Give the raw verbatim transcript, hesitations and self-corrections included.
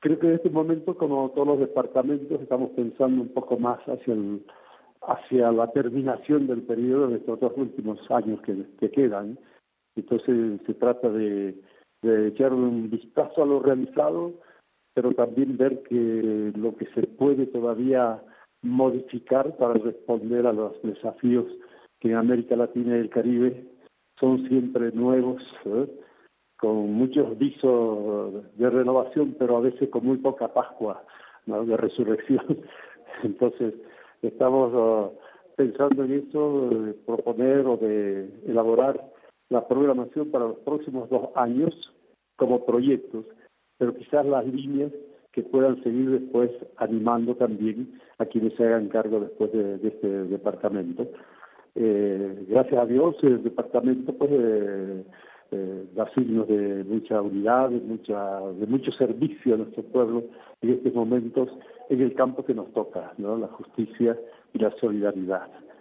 Creo que en este momento, como todos los departamentos, estamos pensando un poco más hacia el, hacia la terminación del periodo de estos dos últimos años que, que quedan. Entonces se trata de, de echar un vistazo a lo realizado, pero también ver que lo que se puede todavía modificar para responder a los desafíos que en América Latina y el Caribe son siempre nuevos, ¿eh? Con muchos visos de renovación, pero a veces con muy poca Pascua, ¿no?, de resurrección. Entonces, estamos uh, pensando en eso, de proponer o de elaborar la programación para los próximos dos años como proyectos, pero quizás las líneas que puedan seguir después animando también a quienes se hagan cargo después de, de este departamento. Eh, gracias a Dios, el departamento pues eh, eh, da signos de mucha unidad, de, mucha, de mucho servicio a nuestro pueblo en estos momentos en el campo que nos toca, ¿no?, la justicia y la solidaridad.